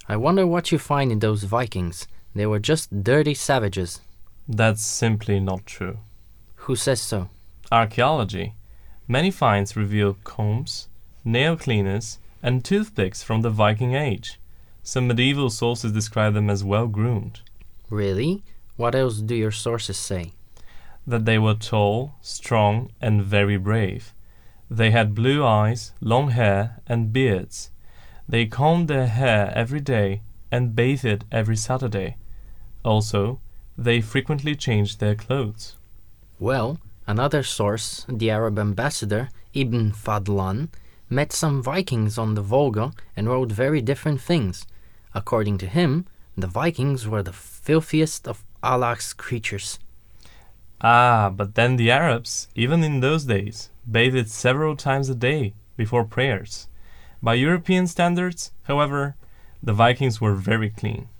I wonder what you find in those Vikings. They were just dirty savages. That's simply not true. Who says so? Archaeology. Many finds reveal combs, nail cleaners, and toothpicks from the Viking Age. Some medieval sources describe them as well-groomed. Really? What else do your sources say? That they were tall, strong, and very brave. They had blue eyes, long hair, and beards. They combed their hair every day and bathed it every Saturday. Also, they frequently changed their clothes. Well, another source, the Arab ambassador Ibn Fadlan, met some Vikings on the Volga and wrote very different things. According to him, the Vikings were the filthiest of Allah's creatures. Ah, but then the Arabs, even in those days, bathed several times a day before prayers. By European standards, however, the Vikings were very clean.